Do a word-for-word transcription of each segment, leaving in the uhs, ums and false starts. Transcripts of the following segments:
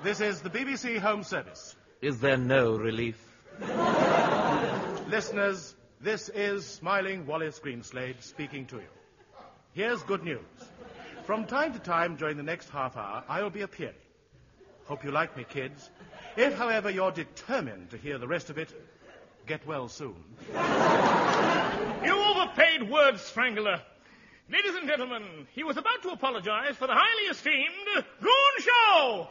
This is the B B C Home Service. Is there no relief? Listeners, this is smiling Wallace Greenslade speaking to you. Here's good news. From time to time during the next half hour, I will be appearing. Hope you like me, kids. If, however, you're determined to hear the rest of it, get well soon. You overpaid word strangler. Ladies and gentlemen, he was about to apologize for the highly esteemed Goon Show.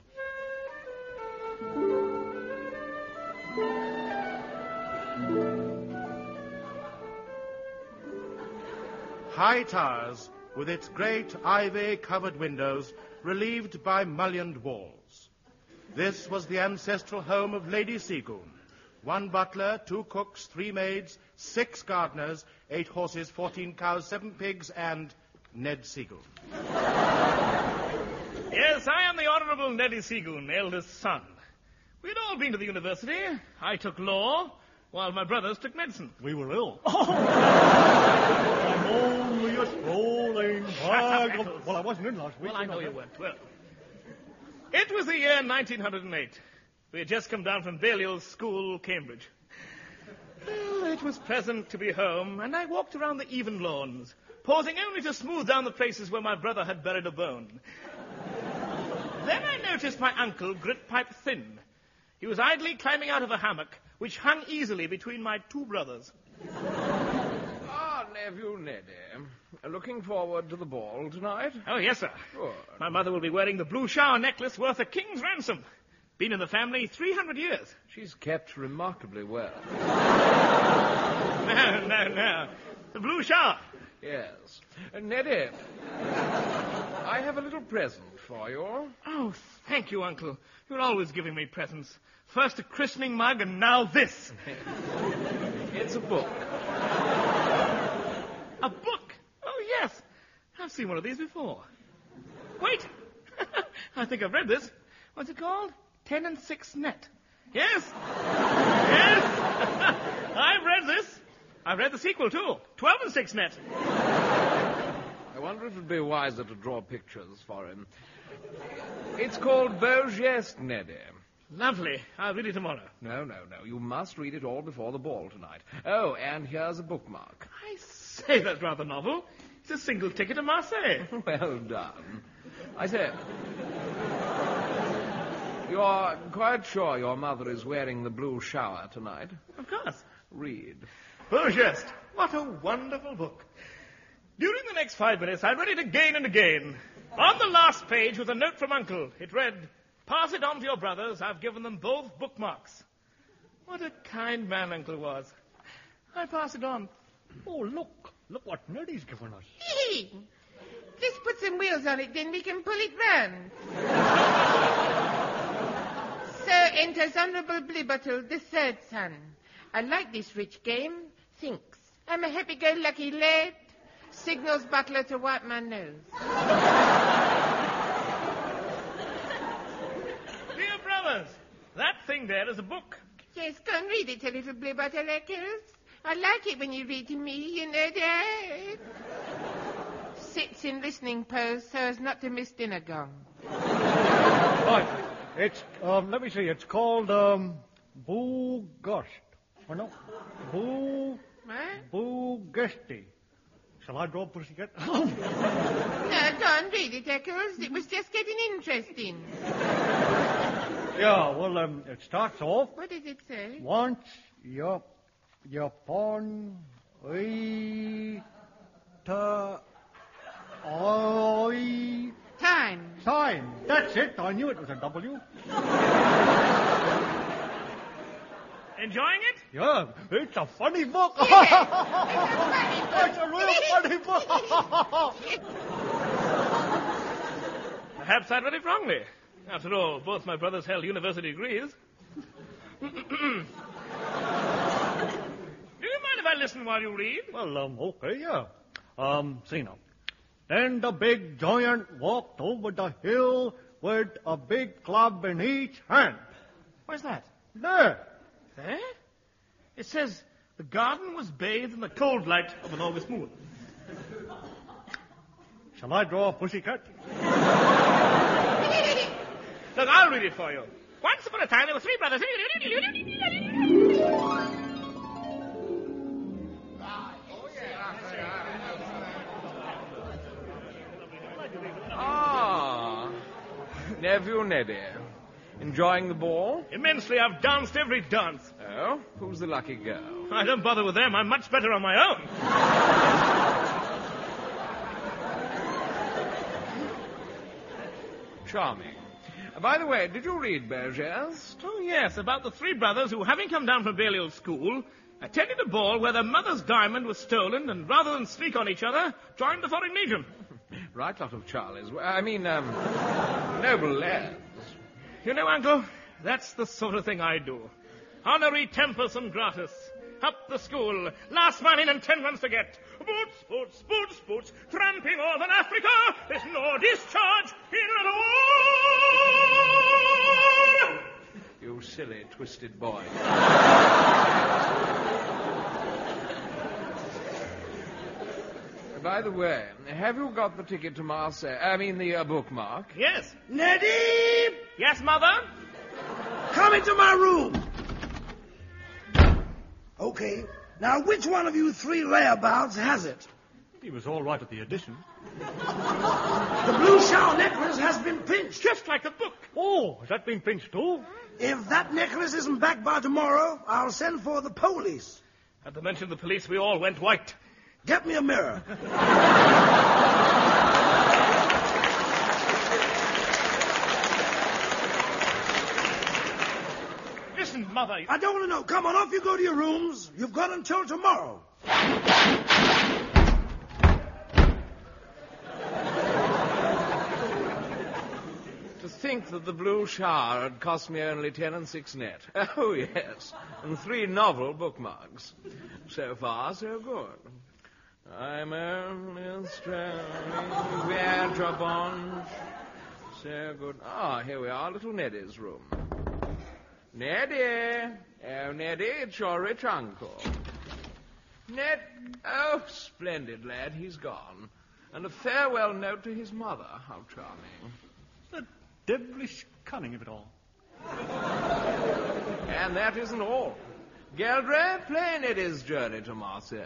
High towers, with its great ivy-covered windows, relieved by mullioned walls. This was the ancestral home of Lady Seagoon. One butler, two cooks, three maids, six gardeners, eight horses, fourteen cows, seven pigs, and Ned Seagoon. Yes, I am the Honourable Neddy Seagoon, eldest son. We'd all been to the university. I took law, while my brothers took medicine. We were ill. I'm only a strolling bag of... Well, I wasn't in last week. Well, I know you weren't. Well, it was the year nineteen oh eight. We had just come down from Balliol's school, Cambridge. Well, it was pleasant to be home, and I walked around the even lawns, pausing only to smooth down the places where my brother had buried a bone. Then I noticed my uncle, Gritpipe Thin. He was idly climbing out of a hammock, which hung easily between my two brothers. Ah, nephew Neddy. Looking forward to the ball tonight? Oh, yes, sir. Good. My mother will be wearing the blue shower necklace worth a king's ransom. Been in the family three hundred years. She's kept remarkably well. No, no, no. The blue shower. Yes. Uh, Neddy, I have a little present for you. Oh, thank you, Uncle. You're always giving me presents. First a christening mug, and now this. It's a book. A book? Oh, yes. I've seen one of these before. Wait. I think I've read this. What's it called? Ten and Six Net. Yes. Yes. I've read this. I've read the sequel, too. Twelve and Six Net. I wonder if it would be wiser to draw pictures for him. It's called Beau Geste, Neddy. Lovely. I'll read it tomorrow. No, no, no. You must read it all before the ball tonight. Oh, and here's a bookmark. I say, that's rather novel. It's a single ticket to Marseille. Well done. I say, you're quite sure your mother is wearing the blue shower tonight? Of course. Read. Beau Geste. What a wonderful book. During the next five minutes, I read it again and again. On the last page was a note from Uncle. It read, "Pass it on to your brothers. I've given them both bookmarks." What a kind man Uncle was. I pass it on. Oh, look. Look what Neddy's given us. Hey, just put some wheels on it, then we can pull it round. So enters Honourable Blibbertle, the third son. I like this rich game. Thinks. I'm a happy-go-lucky lad. Signals butler to wipe my nose. Dear brothers, that thing there is a book. Yes, go and read it a little, Blibbertle Eccles. I like it when you read to me, you know, Dad. Sits in listening pose so as not to miss dinner gong. Right. It's, um, let me see, it's called, um, Boo Gust. Or no, Boo... What? Boo Gusty. Shall I draw pussycat? No, go on, read it, Eccles. It was just getting interesting. Yeah, well, um, it starts off... What does it say? Once you... Upon we to I Time. time. That's it. I knew it was a W. Enjoying it? Yeah, it's a funny book. Yeah, It's a real funny book. Perhaps I read it wrongly. After all, both my brothers held university degrees. Do you mind if I listen while you read? Well, um, okay, yeah. Um, see now. Then the big giant walked over the hill with a big club in each hand. Where's that? There. There? It says, the garden was bathed in the cold light of an August moon. Shall I draw a pussycat? Look, I'll read it for you. Once upon a time, there were three brothers. Ah, nephew Neddy. Enjoying the ball? Immensely. I've danced every dance. Oh, who's the lucky girl? I don't bother with them. I'm much better on my own. Charming. Uh, by the way, did you read Bergers? Oh, yes, about the three brothers who, having come down from Balliol School, attended a ball where their mother's diamond was stolen and, rather than sneak on each other, joined the Foreign Legion. Right lot of Charlies. I mean, um, noble lads. You know, Uncle, that's the sort of thing I do. Honorary tempus and gratis. Up the school. Last man in and ten runs to get. Boots, boots, boots, boots. Tramping all than Africa. There's no discharge in the war. You silly, twisted boy. By the way, have you got the ticket to Marseille? I mean, the uh, bookmark? Yes. Neddy! Yes, Mother? Come into my room. Okay. Now, which one of you three layabouts has it? He was all right at the addition. The blue shell necklace has been pinched. Just like the book. Oh, has that been pinched too? If that necklace isn't back by tomorrow, I'll send for the police. At the mention of the police, we all went white. Get me a mirror. Listen, Mother. I don't want to know. Come on, off you go to your rooms. You've got until tomorrow. To think that the blue shower had cost me only ten and six net. Oh, yes. And three novel bookmarks. So far, so good. I'm only struggling vagabond. So good. Ah, here we are, little Neddy's room. Neddy! Oh, Neddy, it's your rich uncle. Ned... Oh, splendid lad, he's gone. And a farewell note to his mother. How charming. The devilish cunning of it all. And that isn't all. Geldre, play Neddy's journey to Marseille.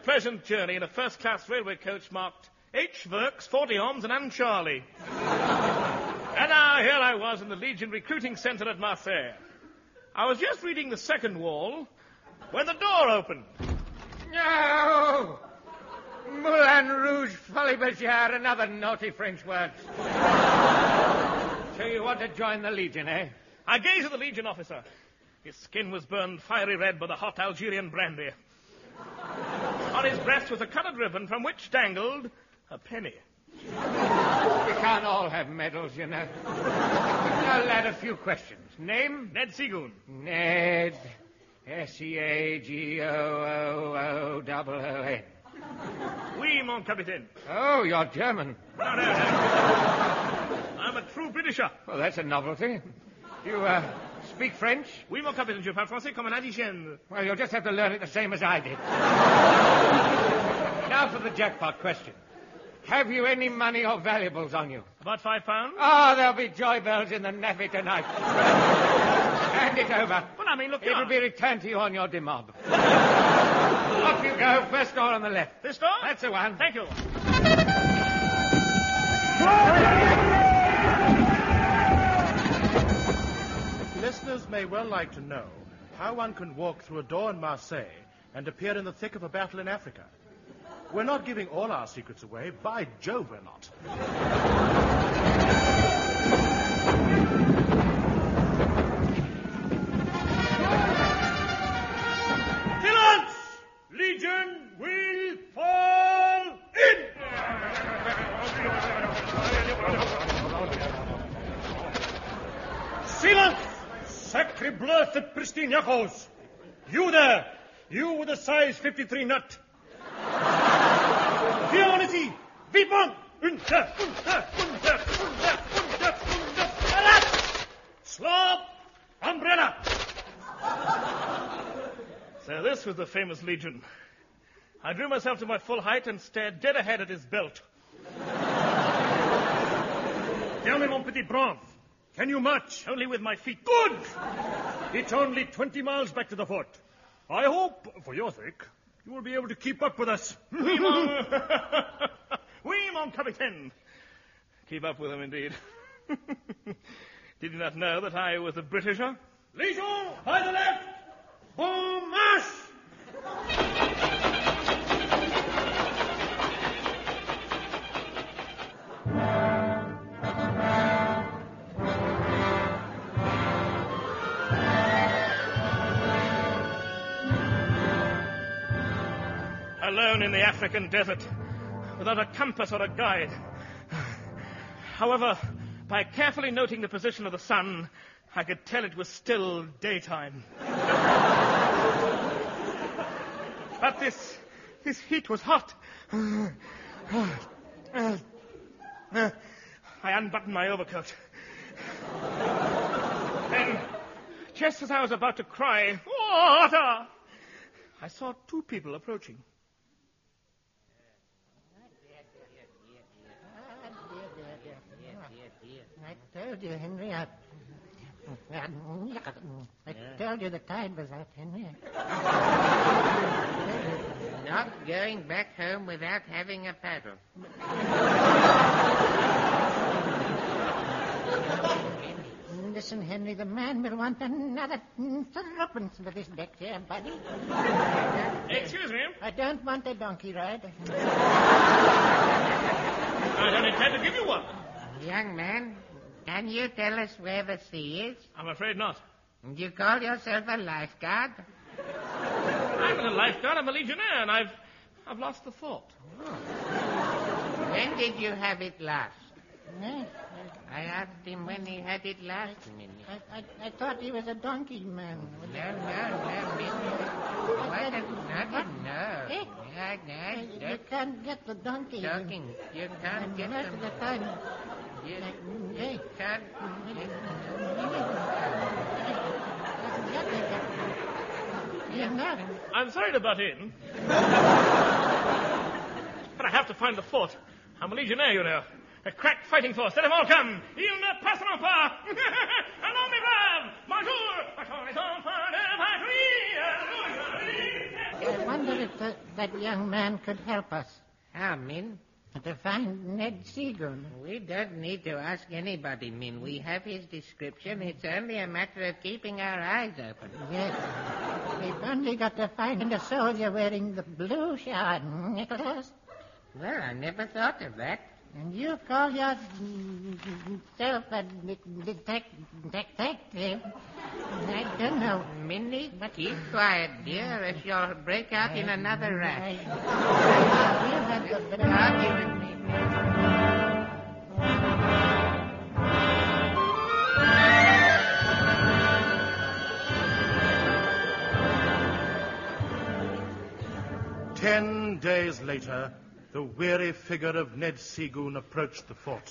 pleasant journey in a first-class railway coach marked H. Works, forty ohms, and Anne Charlie. And now here I was in the Legion Recruiting Centre at Marseille. I was just reading the second wall when the door opened. No! Moulin Rouge, Folie Bergère, another naughty French word. So you want to join the Legion, eh? I gazed at the Legion officer. His skin was burned fiery red by the hot Algerian brandy. On his breast was a coloured ribbon from which dangled a penny. We can't all have medals, you know. Now, lad, a few questions. Name? Ned Seagoon. Ned. S E A G O O O O O N. Oui, mon capitaine. Oh, you're German. No, no, no. I'm a true Britisher. Well, that's a novelty. You, uh, speak French? Oui, mon capitaine. Je parle français comme un indigène. Well, you'll just have to learn it the same as I did. Now for the jackpot question. Have you any money or valuables on you? About five pounds? Oh, there'll be joy bells in the navvy tonight. Hand it over. Well, I mean, look, It'll you're- be returned to you on your demob. Off you go. First door on the left. This door? That's the one. Thank you. Listeners may well like to know how one can walk through a door in Marseille and appear in the thick of a battle in Africa. We're not giving all our secrets away. By Jove, we're not. Silence! Legion will fall in! Silence! Sacre bleu, cette pristine yachos! You there! You with a size fifty-three nut! Violity! Vivant! Unter! Unter! Unter! Unter! Unter! Unter! Alas! Slop! Umbrella! So this was the famous Legion. I drew myself to my full height and stared dead ahead at his belt. Tell me, mon petit brave, can you march? Only with my feet. Good! It's only twenty miles back to the fort. I hope, for your sake, you will be able to keep up with us. Oui, mon... oui, mon capitaine. Keep up with him, indeed. Did you not know that I was a Britisher? Legion, by the left! Bon marche! Alone in the African desert, without a compass or a guide. However, by carefully noting the position of the sun, I could tell it was still daytime. But this, this heat was hot. I unbuttoned my overcoat. Then, just as I was about to cry, water, I saw two people approaching. I told you, Henry. I, I, I told you the tide was out, Henry. Not going back home without having a paddle. Listen, Henry, the man will want another threepence for this deck here, buddy. Excuse me. I don't want a donkey ride. I don't intend to give you one. Young man, can you tell us where the sea is? I'm afraid not. You call yourself a lifeguard? I'm not a lifeguard. I'm a legionnaire, and I've, I've lost the thought. When did you have it last? I asked him when he had it last. I, I, I thought he was a donkey man. No, no, no. What? I didn't know. Eh? No, no. You can't get the donkey. Talking. You can't get most of the time. You, you can't. You know. I'm sorry to butt in. But I have to find the fort. I'm a legionnaire, you know. A crack fighting force. Let them all come. Il ne passeront pas. Allons, mes braves. Bonjour. I wonder if the, that young man could help us. How, Min? To find Ned Seagoon. We don't need to ask anybody, Min. We have his description. It's only a matter of keeping our eyes open. Yes. We've only got to find a soldier wearing the blue shard, Nicholas. Well, I never thought of that. And you call yourself a detective? detective. I don't know, Minnie, but keep quiet, dear, or you'll break out in another rash. We'll have the argument. Ten days later, the weary figure of Ned Seagoon approached the fort.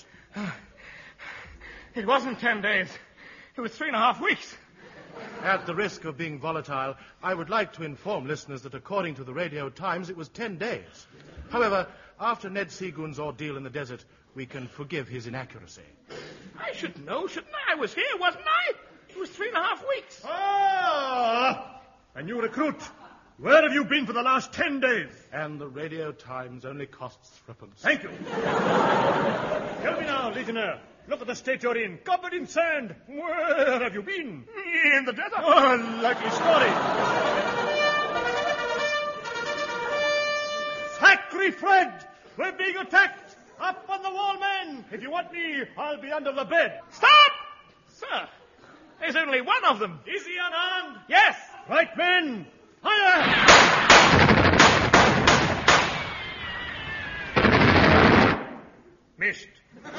It wasn't ten days. It was three and a half weeks. At the risk of being volatile, I would like to inform listeners that according to the Radio Times, it was ten days. However, after Ned Seagoon's ordeal in the desert, we can forgive his inaccuracy. I should know, shouldn't I? I was here, wasn't I? It was three and a half weeks. Ah! A new recruit. Where have you been for the last ten days? And the Radio Times only costs threepence. Thank you. Tell me now, Legionnaire. Look at the state you're in, covered in sand. Where have you been? In the desert. Oh, likely story. Sacre Fred! We're being attacked! Up on the wall, men! If you want me, I'll be under the bed. Stop! Sir, there's only one of them. Is he unarmed? Yes. Right, men! Fire! Missed.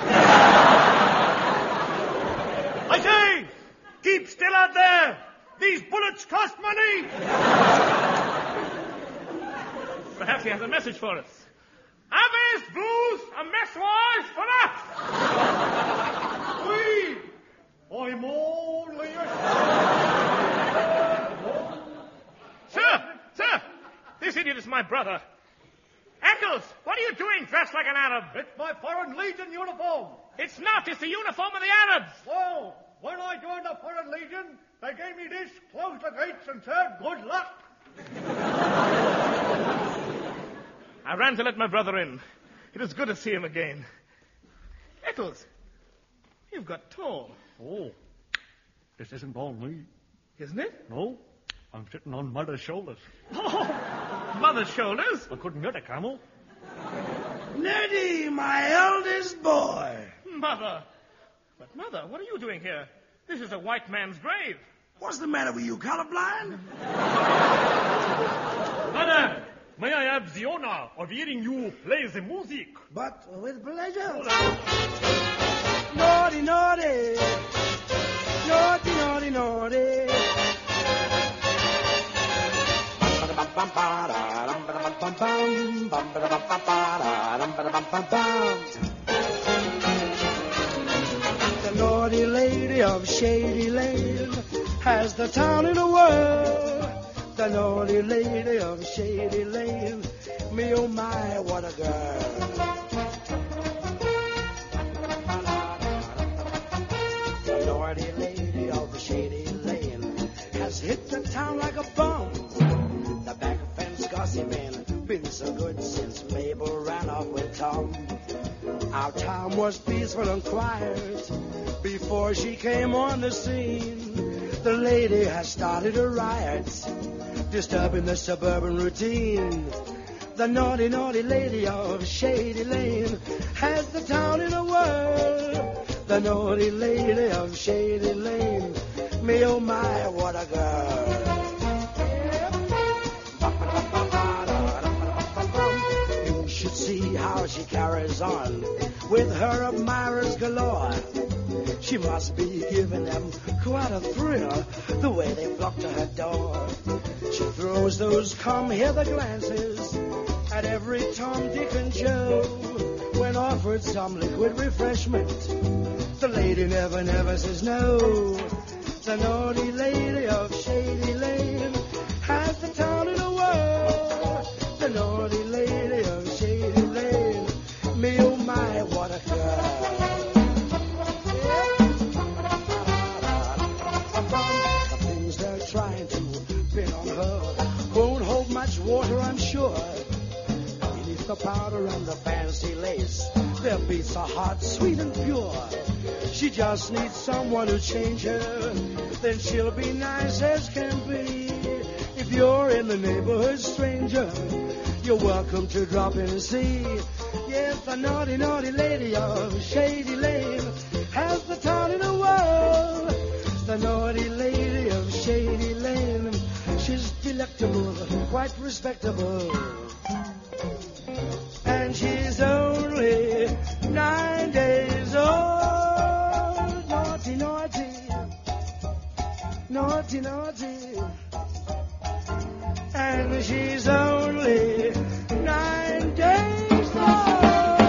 I say, keep still out there. These bullets cost money. Perhaps he has a message for us. Avis, Blues, a message for us. Oui. I'm only a... Sir, sir, this idiot is my brother. Eccles, what are you doing dressed like an Arab? It's my Foreign Legion uniform. It's not. It's the uniform of the Arabs. Well, when I joined the Foreign Legion, they gave me this, closed the gates, and said, good luck. I ran to let my brother in. It was good to see him again. Eccles, you've got tall. Oh, this isn't all me. Isn't it? No, I'm sitting on Mother's shoulders. Oh, Mother's shoulders? I couldn't get a camel. Neddy, my eldest boy. Mother. But, Mother, what are you doing here? This is a white man's grave. What's the matter with you, colorblind? Mother, may I have the honor of hearing you play the music? But with pleasure. Naughty, naughty. Naughty, naughty, naughty. The naughty lady of Shady Lane has the town in a whirl. The naughty lady of Shady Lane, me oh my, what a girl. The naughty lady of Shady Lane has hit the town like a bomb. The back fence gossiping been so good since Mabel ran off with Tom. Our town was peaceful and quiet before she came on the scene. The lady has started a riot, disturbing the suburban routine. The naughty, naughty lady of Shady Lane has the town in a whirl. The naughty lady of Shady Lane, me oh my, what a girl. You should see how she carries on with her admirers galore. She must be giving them quite a thrill, the way they flock to her door. She throws those come-hither glances at every Tom, Dick, and Joe. When offered some liquid refreshment, the lady never, never says no. The naughty lady of Shady Lane has the town in a whirl. The naughty lady of Shady Lane, me oh my, what a girl. Trying to pin on her won't hold much water, I'm sure. pure. Beneath the powder and the fancy lace, their beats are hot, sweet, and pure. She just needs someone to change her, then she'll be nice as can be. If you're in the neighborhood, stranger, you're welcome to drop in and see. Yes, the naughty, naughty lady of Shady Lane has the town in the world. The naughty lady of Shady Lane, she's delectable, quite respectable. And she's only nine days old. Naughty, naughty, naughty, naughty. And she's only nine days old.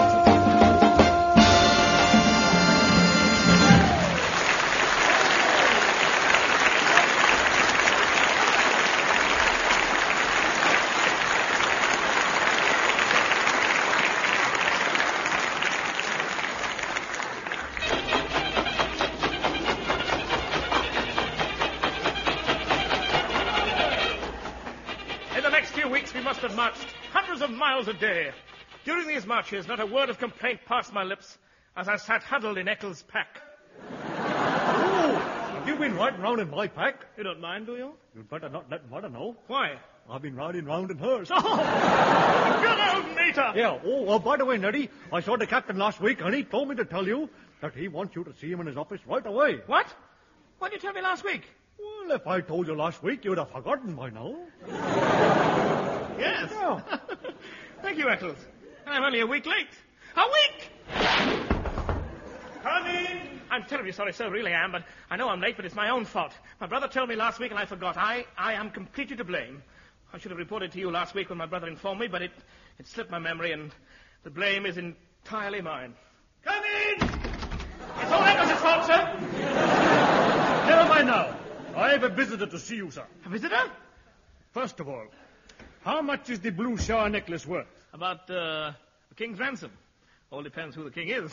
Have marched hundreds of miles a day. During these marches, not a word of complaint passed my lips as I sat huddled in Eccles' pack. Oh, have you been riding round in my pack? You don't mind, do you? You'd better not let Mother know. Why? I've been riding round in hers. Oh, good old Mater! Yeah, oh, uh, by the way, Neddy, I saw the captain last week, and he told me to tell you that he wants you to see him in his office right away. What? What did you tell me last week? Well, if I told you last week, you'd have forgotten by now. Yes. Yeah. Thank you, Eccles. And I'm only a week late. A week! Come in! I'm terribly sorry, sir, really am, but I know I'm late, but it's my own fault. My brother told me last week and I forgot. I, I am completely to blame. I should have reported to you last week when my brother informed me, but it, it slipped my memory and the blame is entirely mine. Come in! It's all Eccles' fault, sir. Never mind now. I have a visitor to see you, sir. A visitor? First of all, how much is the blue Shah necklace worth? About, uh, the king's ransom. All depends who the king is.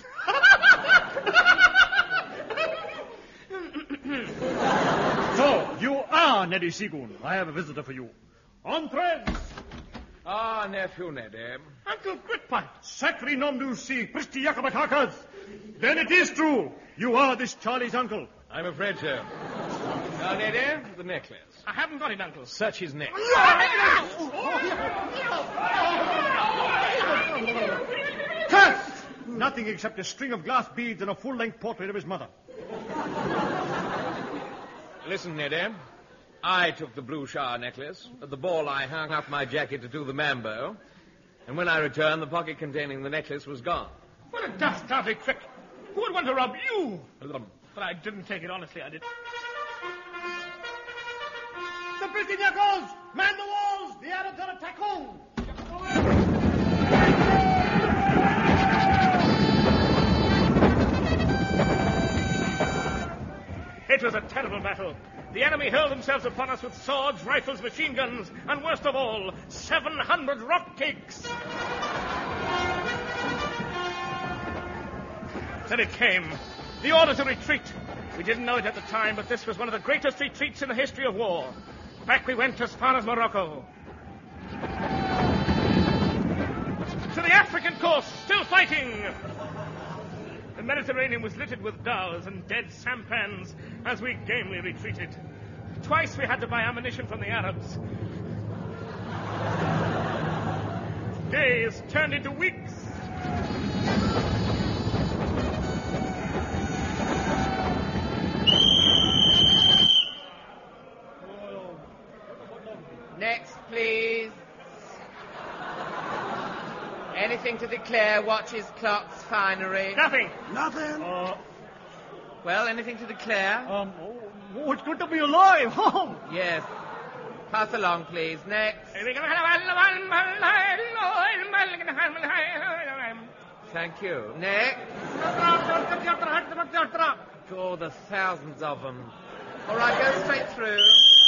So, you are Neddy Seagoon. I have a visitor for you. Entrez! Ah, nephew Neddy. Uncle Gritpipe. Sacre nom du si, Pristi Yakabatakas. Then it is true. You are this Charlie's uncle. I'm afraid so. Now, Neddy, the necklace. I haven't got it, Uncle. Search his neck. Curse! Nothing except a string of glass beads and a full-length portrait of his mother. Listen, Neddy. I took the blue Shah necklace. At the ball, I hung up my jacket to do the mambo. And when I returned, the pocket containing the necklace was gone. What a dastardly trick. Who would want to rob you? But I didn't take it honestly, I did. The Britannicos! Man the walls! The Arabs are attacking! It was a terrible battle. The enemy hurled themselves upon us with swords, rifles, machine guns, and worst of all, seven hundred rock cakes. Then it came. The order to retreat. We didn't know it at the time, but this was one of the greatest retreats in the history of war. Back we went as far as Morocco. To the African coast, still fighting. The Mediterranean was littered with dhows and dead sampans as we gamely retreated. Twice we had to buy ammunition from the Arabs. Days turned into weeks. Next, please. Anything to declare? Watches, clocks, finery? Nothing. Nothing. Uh, Well, anything to declare? um, oh, oh, it's good to be alive. Oh. Yes. Pass along, please. Next. Thank you. Next. Oh, the thousands of them. All right, go straight through.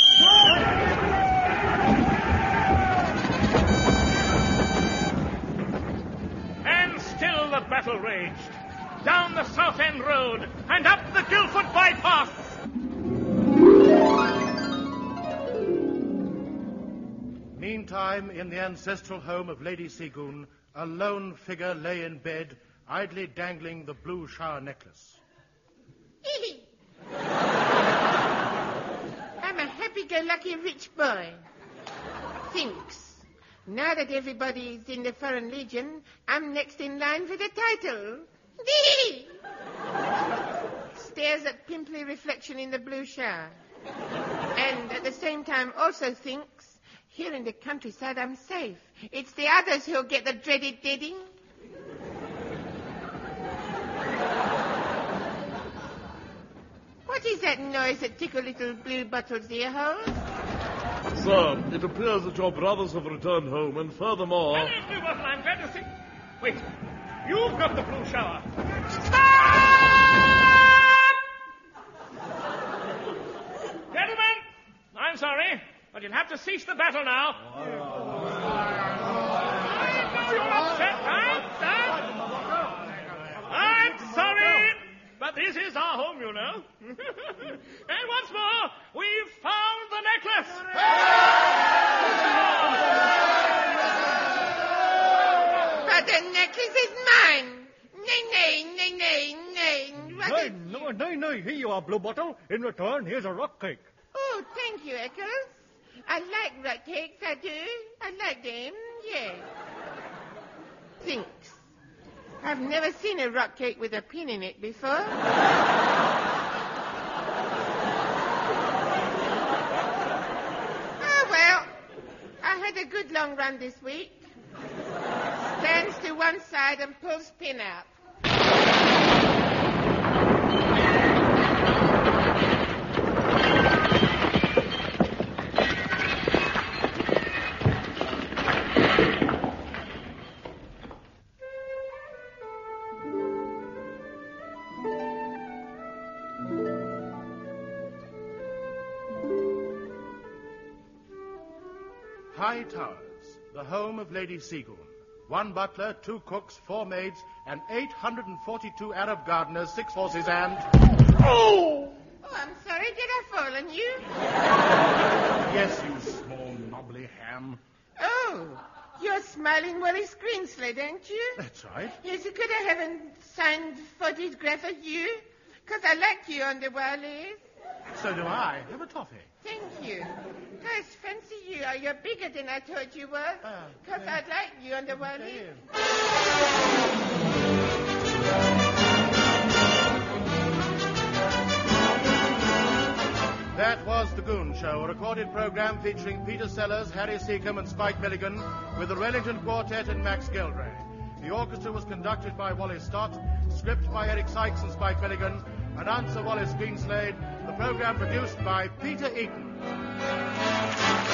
And still the battle raged. Down the South End Road and up the Guildford Bypass. Meantime, in the ancestral home of Lady Seagoon, a lone figure lay in bed, idly dangling the blue shower necklace. I'm a happy-go-lucky rich boy. Thinks. Now that everybody is in the Foreign Legion, I'm next in line for the title. Stares at pimply reflection in the blue shower. And at the same time also thinks, here in the countryside I'm safe. It's the others who'll get the dreaded deading. What is that noise that tickle little blue bottle's ear holes? Sir, it appears that your brothers have returned home, and furthermore... Hello, Blue Bottle, I'm glad to see... Wait, you've got the blue shower. Gentlemen, I'm sorry, but you'll have to cease the battle now. I know you're upset. I'm sorry. I'm sorry, but this is our home, you know. And once more, we've found the necklace. But the necklace is mine. Nay, nay, nay, nay, nay. What Nay, is- no, nay, nay, here you are, Blue Bottle. In return, here's a rock cake. Oh, thank you, Eccles. I like rock cakes, I do. I like them, yes. Thinks. I've never seen a rock cake with a pin in it before. Oh, well, I had a good long run this week. Stands to one side and pulls pin out. High Towers, the home of Lady Seagoon. One butler, two cooks, four maids, and eight hundred forty-two Arab gardeners, six horses, and... Oh, I'm sorry. Did I fall on you? Yes, you small, knobbly ham. Oh, you're smiling Wallace Greenslade, aren't you? That's right. Yes, you could I have a signed photograph of you? Because I like you on the Wallace. So do I. Have a toffee. Thank you. Guys, fancy you. Oh, you're bigger than I thought you were. Ah, Because yeah. I'd like you on the Wallace. That was The Goon Show, a recorded program featuring Peter Sellers, Harry Seacombe, and Spike Milligan, with the Wellington Quartet and Max Geldray. The orchestra was conducted by Wally Stott, script by Eric Sykes and Spike Milligan, announcer Wallace Greenslade, the program produced by Peter Eaton.